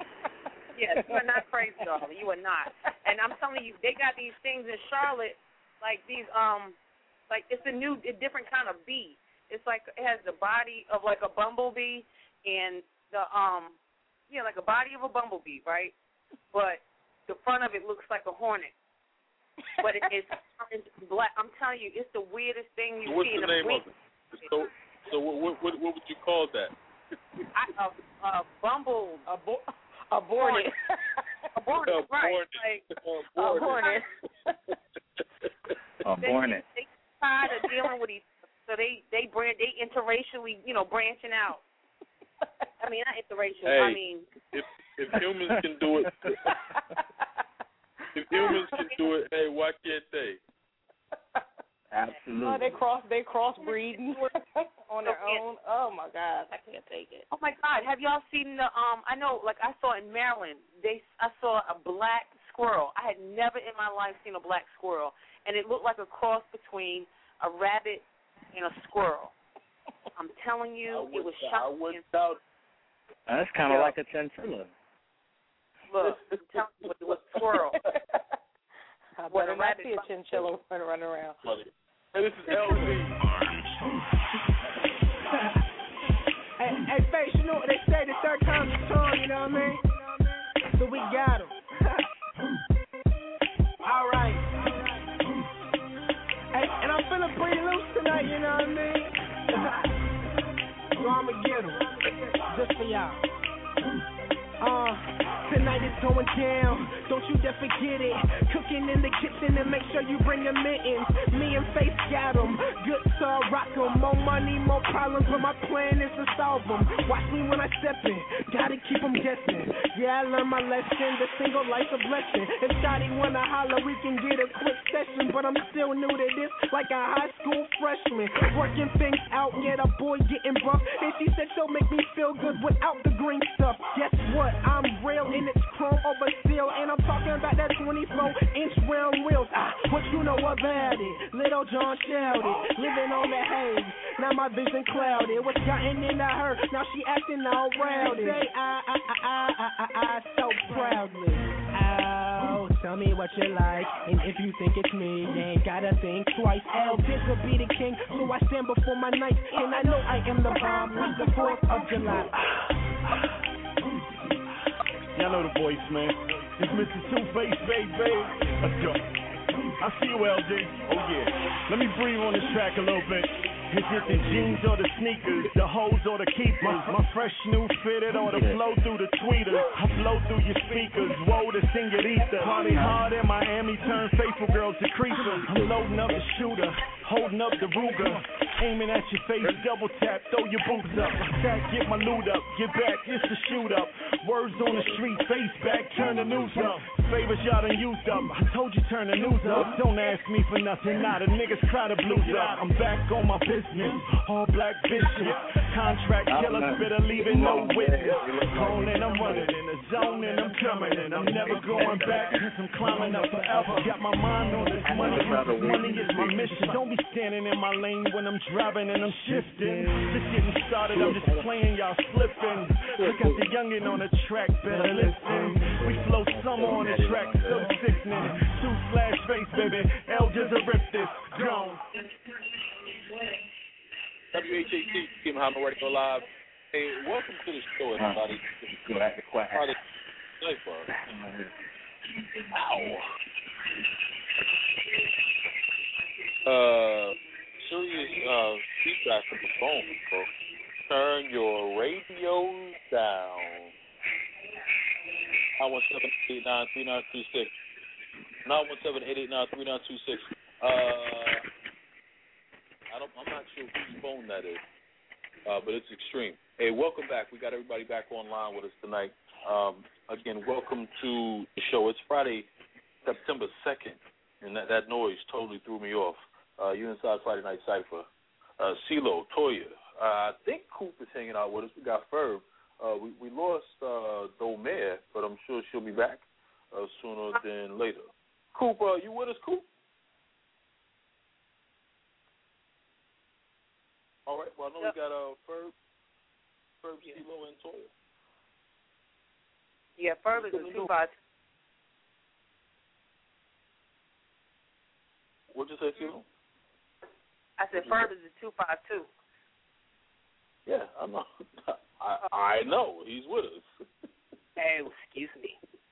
Yes, you are not crazy, darling. You are not. And I'm telling you, they got these things in Charlotte like these like it's a different kind of bee. It's like it has the body of like a bumblebee and the like a body of a bumblebee, right? But the front of it looks like a hornet. But it's black. I'm telling you, it's the weirdest thing you see in a What's the name of it? So what would you call that? Bumble. Aborted. Aborted, right. Like, aborted. Aborted. They tired of dealing with each other, so they interracially, branching out. I mean, not interracial. Hey, I mean, if humans can do it, hey, why can't they? Absolutely. Oh, they crossbreeding on their own. Oh my God, I can't take it. Oh my God, have y'all seen the I know, like I saw in Maryland, I saw a black squirrel. I had never in my life seen a black squirrel, and it looked like a cross between a rabbit and a squirrel. I'm telling you, it was shocking. That's kind of like a chinchilla. Look, I'm telling you, it was a squirrel. I better not see a chinchilla running around. Hey, this is LZ. Hey, Face, you know what they say, the third time's a charm, you know what I mean? So we got him. All right. Hey, and I'm feeling pretty loose tonight, you know what I mean? So I'ma get him, just for y'all. Tonight it's going down, don't you dare forget it. Cooking in the kitchen and make sure you bring the mittens. Me and Face got 'em, good sir, rock 'em. More money, more problems, but my plan is to solve 'em. Watch me when I step in, gotta keep 'em guessing. Yeah, I learned my lesson, the single life's a blessing. If Shotty wanna holler, we can get a quick session. But I'm still new to this, like a high school freshman. Working things out, yeah, the boy getting buff. And she said she'll make me feel good without the green stuff. Guess what, I'm real and it's chrome over steel. And I'm talking about that 24-inch round wheels. What you know about it? Little John shouted, living on the haze. Now my vision clouded. What's gotten into her? Now she acting all rowdy. Say I so proudly. Oh, tell me what you like, and if you think it's me, you ain't gotta think twice. This will be the king, so I stand before my knight, and I know I am the bomb. It's the 4th of July. Y'all know the voice, man. It's Mr. Two-Face, baby. Let's go. I see you, LJ. Oh, yeah. Let me breathe on this track a little bit. Is it the jeans or the sneakers, the hoes or the keepers? My fresh new fitted or the flow through the tweeters? I blow through your speakers, whoa, the señorita. Party hard in Miami, turn faithful girls to creepers. I'm loading up the shooter, holding up the Ruger, aiming at your face, double tap, throw your boots up. Stack, get my loot up, get back, it's a shoot up. Words on the street, face back, turn the news up. Favors y'all done used up, I told you turn the news up. Don't ask me for nothing, nah, the niggas cry the blues up. I'm back on my business, all black bitches. Contract killer, spitter, leaving no witness. Calling, I'm running in the zone and I'm coming and I'm never going back, cause I'm climbing up forever. Got my mind on this money, money is my mission. Don't be standing in my lane when I'm driving and I'm shifting. Just getting started, I'm just playing, y'all slipping. I got the youngin' on the track, better listen. We flow summer on the track, so sickening. 2/Face, baby, L just a rip this, gone. WHAT, Kim Muhammad Radio Live. Hey, welcome to the show, everybody. Serious feedback from the phone, folks. Turn your radios down. 917-889-3926. 917-889-3926. I'm not sure whose phone that is, but it's extreme. Hey, welcome back. We got everybody back online with us tonight. Again, welcome to the show. It's Friday, September 2nd, and that noise totally threw me off. You inside Friday Night Cypher. CeeLo, Toya. I think Coop is hanging out with us. We got Ferb. We lost Domare, but I'm sure she'll be back sooner than later. Coop, you with us, Coop? All right. Well, I know we got Ferb, CeeLo, and Toya. Yeah, Ferb is a supervisor. What'd you say, Phil? I said Furbiz is 252. Yeah, I know. I know. He's with us. Hey, excuse me.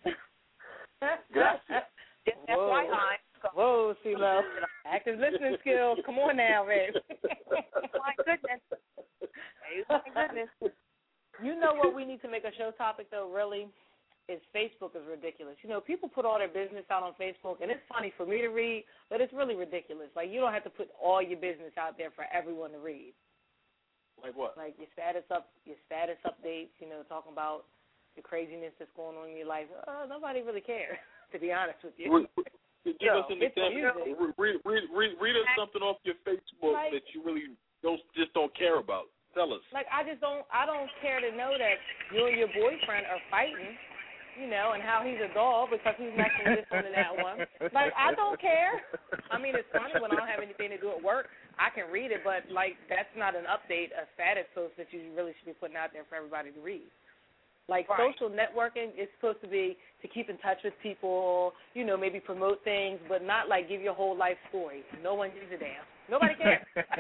Gracias. Just FYI. Whoa, CeeLo. Active listening skills. Come on now, babe. My goodness. Hey, my goodness. You know what we need to make a show topic, though, really? Is Facebook is ridiculous. You know, people put all their business out on Facebook, and it's funny for me to read, but it's really ridiculous. Like, you don't have to put all your business out there for everyone to read. Like what? Like your status updates, you know, talking about the craziness that's going on in your life. Nobody really cares, to be honest with you. Give us an example. Read us something off your Facebook that you really don't care about. Tell us. Like, I don't care to know that you and your boyfriend are fighting, you know, and how he's a dog because he's messing with this one and that one. Like, I don't care. I mean, it's funny when I don't have anything to do at work. I can read it, but, like, that's not an update, a status post that you really should be putting out there for everybody to read. Like, social networking is supposed to be to keep in touch with people, you know, maybe promote things, but not, like, give your whole life story. No one gives a damn. Nobody cares.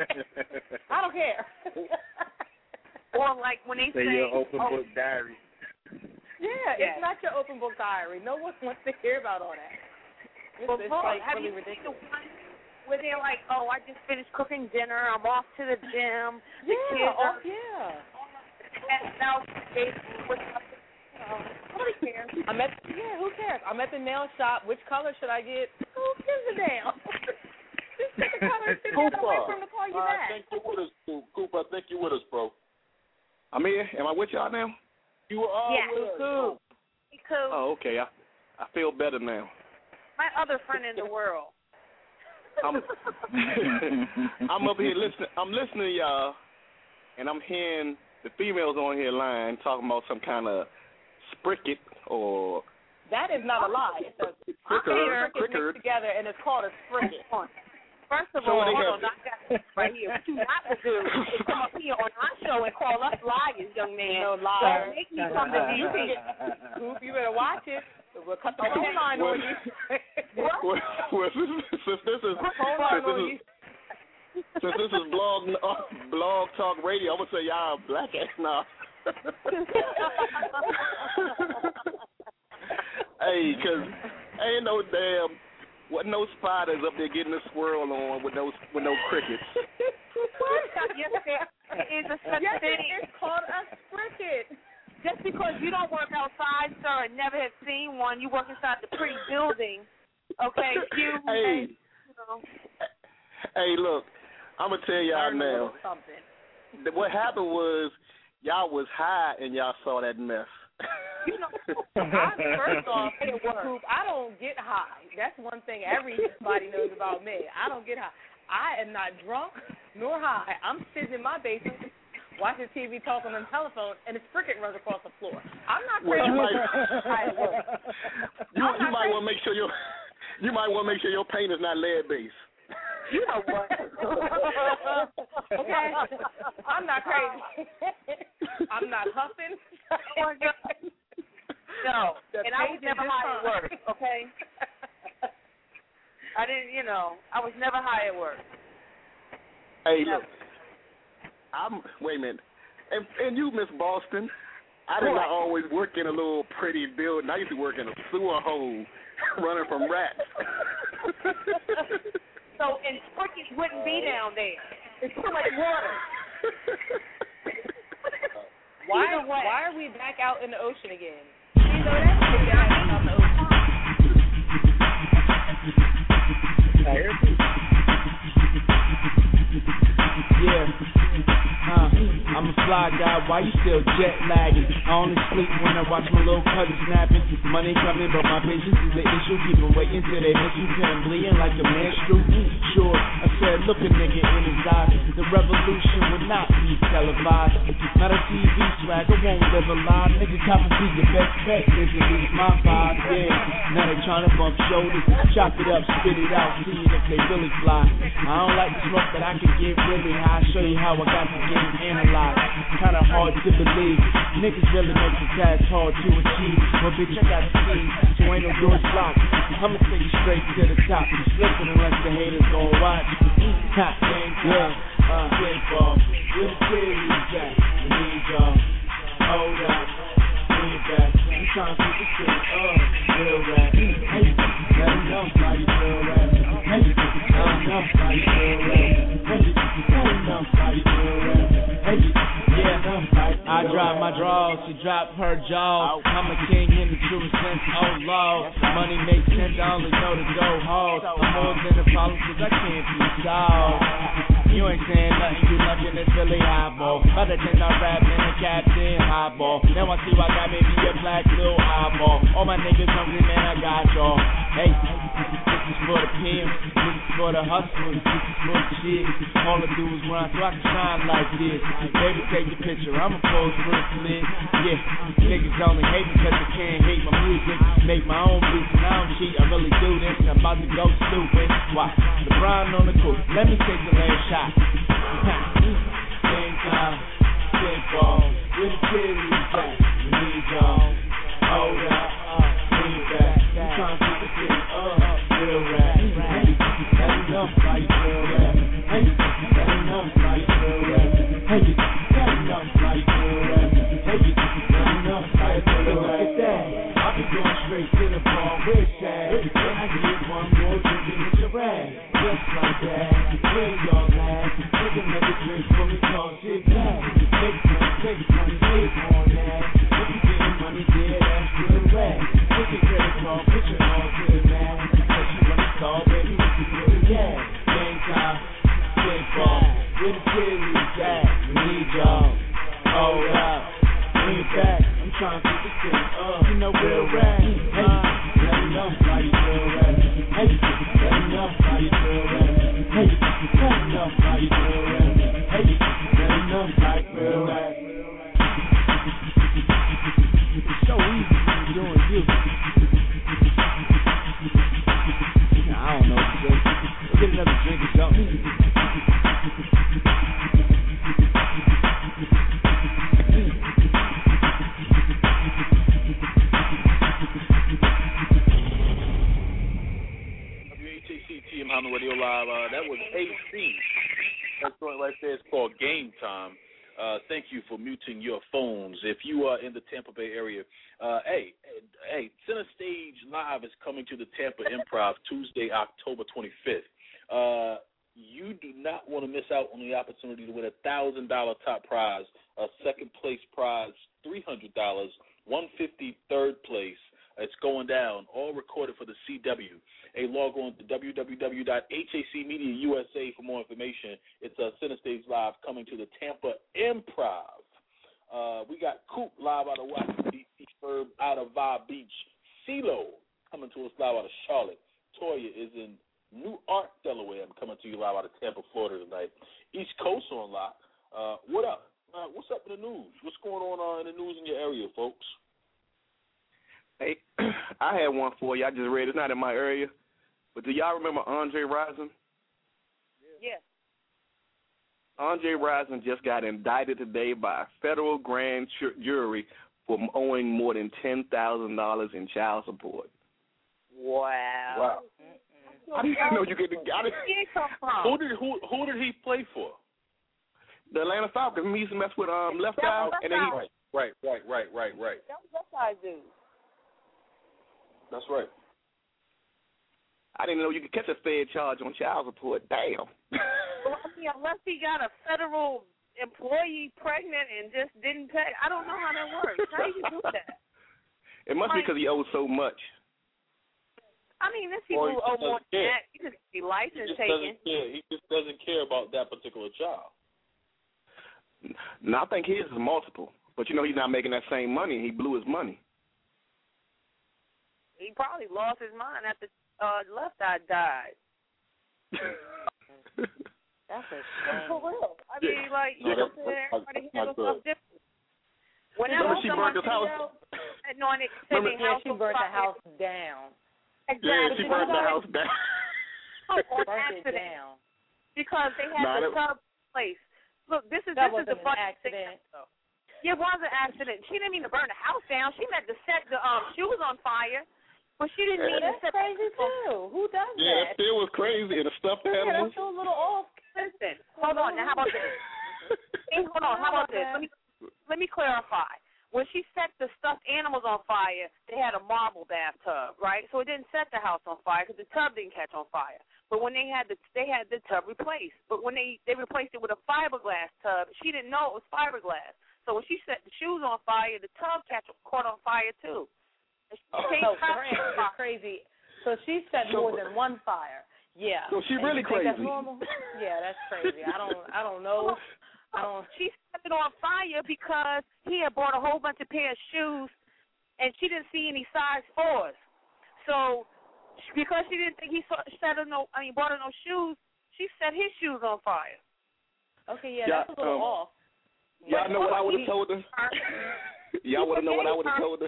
I don't care. Or, like, when they say your open book diary. Yeah, it's not your open book diary. No one wants to hear about all that. It's like really ridiculous. Where they're like, oh, I just finished cooking dinner. I'm off to the gym. The kids are, and now what's up? Nobody cares. Who cares? I'm at the nail shop. Which color should I get? Who gives a damn? Just pick a color. Away from the call you back. I think you're with us, Cooper. I think you're with us, bro. I'm here. Am I with y'all now? You are with us. Cool. Oh, okay. I feel better now. My other friend in the world. I'm up here listening. I'm listening to y'all, and I'm hearing the females on here lying, talking about some kind of spricket or. That is not a lie. It's a cricket mixed together, and it's called a spricket. First of all, hold on, I got this right here. What you not to do is come up here on our show and call us liars, young man. No liar. So make me come to you. Coop, you better watch it. We'll cut the phone line on you. Since this is blog talk radio, I'm gonna say y'all black ass now. Hey, cause ain't no spiders up there getting a swirl on with no crickets. Yes, there is a such thing. It's called a spricket. Just because you don't work outside, sir, and never have seen one, you work inside the pretty building. Okay, Hey, look, I'm gonna tell y'all now. What happened was y'all was high and y'all saw that mess. You know, first off, I don't get high. That's one thing everybody knows about me. I don't get high. I am not drunk nor high. I'm sitting in my basement watching TV, talking on the telephone, and a spricket runs across the floor. I'm not crazy. You might want to make sure your paint is not lead based. You know what? Okay, I'm not crazy. I'm not huffing. No, and I was never high at work. Okay, I didn't. I was never high at work. Hey, look. Wait a minute. And you, Miss Boston, I did not always work in a little pretty building. I used to work in a sewer hole running from rats. So, and sprickets wouldn't be down there. It's too much water. Why are we back out in the ocean again? You know that's back out in the ocean. Yeah. I'm a fly guy, why you still jet lagging? I only sleep when I watch my little cousin snapping. Money coming, but my patience is the issue. Keep them waiting till they miss you, till I'm bleeding like a menstrual. Sure, I said, look a nigga in his eyes. The revolution would not be televised. Not a TV swag, I won't live a lie. Nigga, copy be your best bet. Introduce my vibe, yeah. Now they trying to bump shoulders, chop it up, spit it out, seeing if they really fly. I don't like the smoke, but I can get really high. Show you how I got to get an analyze. Kinda hard to believe. Niggas really make the task hard to achieve. But bitch, I got the keys, so ain't no doors locked. I'ma take you straight to the top. Slipping unless the haters gon' watch. Ha, yeah, baseball. Where the series at? We need y'all. Hold up, bring it back. I'm trying to put this shit up. Real rap. Hey, let them know how you feel rap. Hey, let them know how you feel rap. Hey, let them know how you feel rap. Hey, yeah, I drop my draws, she drop her jaw. I'm a king in the true sense, oh Lord. Money makes sense, I only know to go hard. I'm more than a problem, cause I can't be solved. You ain't saying nothing, you lunching this Philly highball. By the 10 I rap in a captain highball. Now I see why I got maybe a black little eyeball. All my niggas hungry, man, I got y'all. Hey, this is for the PM, this is for the hustlers, this is for the shit. All I do is run so I can shine like this. Baby, take your picture, I'ma pose real slick. Yeah, niggas only hate because they can't hate my music. Make my own beats and I don't cheat, I really do this. I'm about to go stupid. Why? LeBron on the court, let me take the last shot. Game time, baseball, where the series at? We need y'all. Hold up, bring it back. I'm trying to put the shit up, real rap. Hey, let me know how you feel rap. Hey, let me know how you feel rap. Hey, let me know how you feel rap. Hey, let me know how you feel rap. Look at that, I be going straight to the ball. Where's that? Can I get one more drink and hit your ass? Just like that, where y'all at? Take another drink for me, call shit back. Take money, take on that. If you getting money, yeah, that's real rap. Take your credit card, put your arm to the man. Cause you wanna call, baby, what you doing? Yeah, game time, baseball, where the series at? We need y'all. Hold up, bring it back. I'm trying to put this thing up. You know real rap. Hey, let me know how you feel rap. Hey, let me know how you feel rap. Hey, let me know how you feel rap. Hey, let me know how you feel rap. It's so easy when you're doing you. Now, I don't know what to say. Let's get another drink or something. TM Hyman Radio Live. That was AC. That joint right there is called Game Time. Thank you for muting your phones. If you are in the Tampa Bay area, hey, Center Stage Live is coming to the Tampa Improv Tuesday, October 25th. You do not want to miss out on the opportunity to win a $1,000 top prize, a second place prize, $300, $150 third place. It's going down, all recorded for the CW. Log on to www.HACMediausa for more information. It's a Center Stage Live coming to the Tampa Improv. We got Coop live out of Washington, D.C., Ferb out of Vibe Beach, CeeLo coming to us live out of Charlotte. Toya is in Newark, Delaware. I'm coming to you live out of Tampa, Florida tonight. East Coast on lock. What up? What's up in the news? What's going on in the news in your area, folks? Hey, I had one for you. I just read. It's not in my area. But do y'all remember Andre Rison? Yes. Andre Rison just got indicted today by a federal grand jury for owing more than $10,000 in child support. Wow. I didn't know you could got it. Who did he play for? The Atlanta Falcons. He used to mess with Left Eye, and then he Right. That was Left Eye dude. That's right. I didn't know you could catch a Fed charge on child support. Damn. Well, I mean, unless he got a federal employee pregnant and just didn't pay. I don't know how that works. How do you do that? It must be because he owes so much. I mean, this people who owe more than that. You could be license taken. He just doesn't care about that particular child. No, I think his is multiple. But, you know, he's not making that same money. He blew his money. He probably lost his mind after Left Eye died. That's a shame. For real. I mean, like, you know, everybody handles stuff different. Whenever she burned his house. She burnt the house down. Exactly. Yeah, she burned the house down. On accident. Because they had the tub place. Look, this is That the wasn't funny an accident. thing. Yeah, it was an accident. She didn't mean to burn the house down. She meant to set the shoes on fire, but she didn't mean to That's set. crazy too. Who does Yeah, that? that still was crazy. And the stuffed Yeah, animals. that's a little off. Listen, hold on. Now, how about this? Hey, hold on. How about this? Let me clarify. When she set the stuffed animals on fire, they had a marble bathtub, right? So it didn't set the house on fire because the tub didn't catch on fire. But when they had the tub replaced. But when they replaced it with a fiberglass tub, she didn't know it was fiberglass. So when she set the shoes on fire, the tub caught on fire too. That's crazy. So she set more than one fire. Yeah. So she And really you think crazy. That's normal? Yeah, that's crazy. I don't know. She set it on fire because he had bought a whole bunch of pair of shoes, and she didn't see any size 4s. So because she didn't think bought her no shoes, she set his shoes on fire. Okay, yeah, that's a little off. Y'all know what I would have told her? Y'all want to know what I would have told her?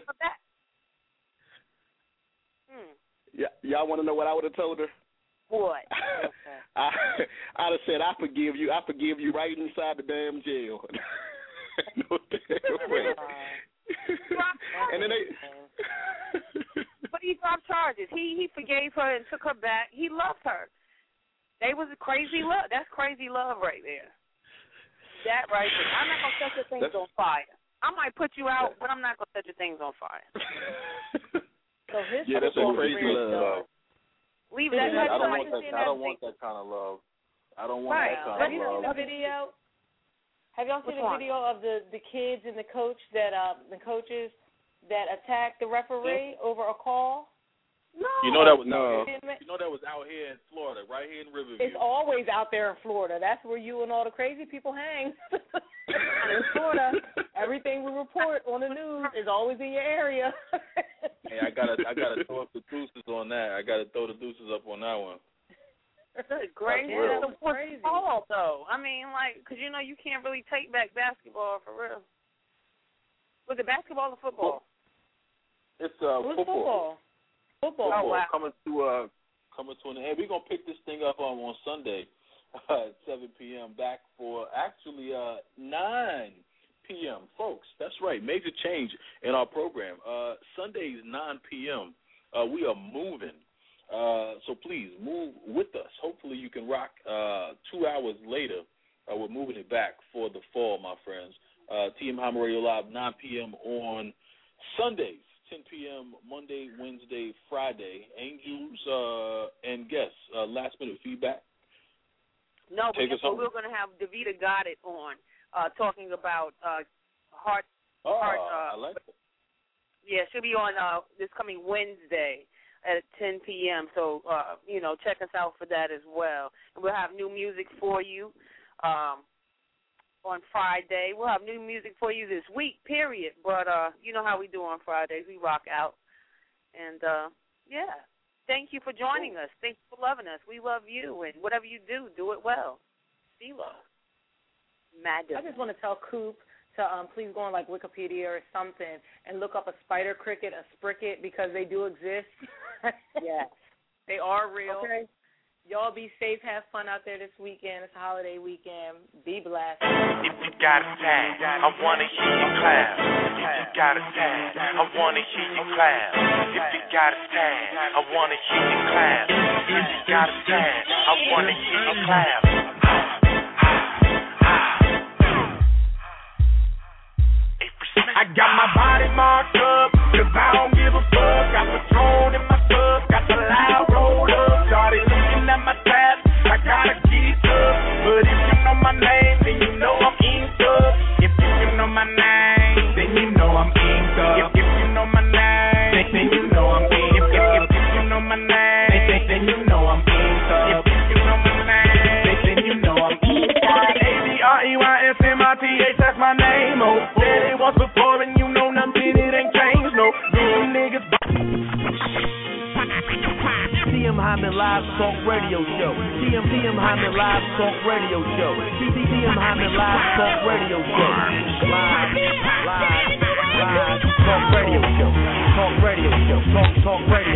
Y'all want to know what I would have told her? What? I'd have said, I forgive you right inside the damn jail. No damn way. And then But he dropped charges. He forgave her and took her back. He loved her. They was a crazy love. That's crazy love right there. That right there. I'm not gonna set your things on fire. I might put you out, but I'm not gonna set your things on fire. So his that's a crazy love. Leave that. I don't want that kind of love. I don't want that kind Have of you love. seen the video? Have y'all seen the video of the kids and the coaches that attacked the referee over a call? No. You know that was out here in Florida, right here in Riverview. It's always out there in Florida. That's where you and all the crazy people hang. In Florida, everything we report on the news is always in your area. Hey, I gotta throw up the deuces on that. I gotta throw the deuces up on that one. Good gracious, that's crazy. Ball, though. I mean, because you can't really take back basketball for real. Was it basketball or football? It's football. Football. Oh, wow. Coming to an end. We're gonna pick this thing up on Sunday at 7 p.m. back for actually 9 p.m. Folks, that's right. Major change in our program. Sundays 9 p.m. We are moving. So please move with us. Hopefully you can rock 2 hours later. We're moving it back for the fall, my friends. TM Hyman Radio Live, 9 p.m. on Sundays, 10 p.m. Monday, Wednesday, Friday. Angels and guests. Last minute feedback. No, but we're going to have Davita Goddard on talking about heart. I like it. Yeah, she'll be on this coming Wednesday at 10 p.m. So, check us out for that as well. And we'll have new music for you on Friday. We'll have new music for you this week, period. But you know how we do on Fridays. We rock out. And, thank you for joining us. Thank you for loving us. We love you. And whatever you do, do it well. CeeLo. Madam. I just want to tell Coop to please go on Wikipedia or something and look up a spider cricket, a spricket, because they do exist. Yes. They are real. Okay. Y'all be safe. Have fun out there this weekend. It's a holiday weekend. Be blessed. If you got a tag, I want to hear you clap. If you got a tag, I want to hear you clap. If you got a tag, I want to hear you clap. If you got a tag, I want to hear you clap. I got my body marked up, 'cause I don't give a fuck. Got Patron in my cup, got the loud rolled up. Started looking at my tab, I gotta keep up. But if you know my name, then you know I'm inked up. If you know my name, then you know I'm inked up. If you know my name, then you know I'm inked up. If you know my name, then you know I'm inked up. If you know my name, then you know I'm inked up. ABREYSMITH, that's my name. Oh, said it once before and you know nothing, it ain't changed. No, you niggas. TM Hyman Live Talk Radio Show. TM Hyman Live Talk Radio Show. TM Hyman Live Talk Radio Show. Live Talk Radio Show. Talk Radio Show. Talk Radio.